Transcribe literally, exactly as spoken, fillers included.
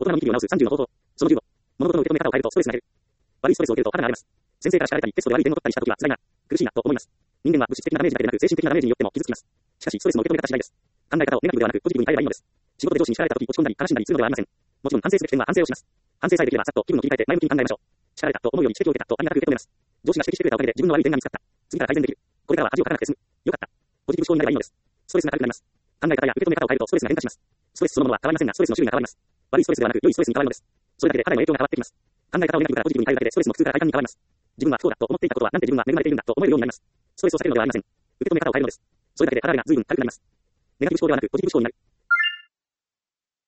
大人のニキビを直すさんじゅうの方法。そのじゅうご。物事の受け止め方を変えるとストレスが減る。悪いストレスを受けると肌が荒れます。先生から叱られたり、テストで悪い点を取ったりしたときは辛いな、苦しいなと思います。人間は物質的なダメージだけでなく精神的なダメージによっても傷つきます。しかし、ストレスの受け止め方次第です。考え方をネガティブではなくポジティブに変えればいいのです。仕事で上司に叱られたとき落ち込んだり悲しんだりするのではありません。もちろん反省すべき点は反省をします。反省さえできればさっと気分を切り替えて前向きに考えましょう。叱られたと思うより指摘を受けたとありがたく受け止めます。上司が指摘してくれたおかげで自分の悪い点が見つかった。次から改善できる。これからは恥をかかなくて済む。よかった。ポジティブ思考になればいいのです。ストレスが軽くなります。考え方や受け止め方を変えるとストレスが変化します。ストレスそのものは変わりませんが、ストレスの種類が変わります。悪いストレスではなく良いストレスに変わるのです。それだけで肌への影響が変わってきます。考え方をネガティブからポジティブに変えるだけでストレスの苦痛から快感に変わります。自分は不幸だと思っていたことはなんで自分は恵まれているんだと思えるようになります。ストレスを避けるのではありません。受け止め方を変えるのです。それだけで肌が随分軽くなります。ネガティブ思考ではなくポジティブ思考になる。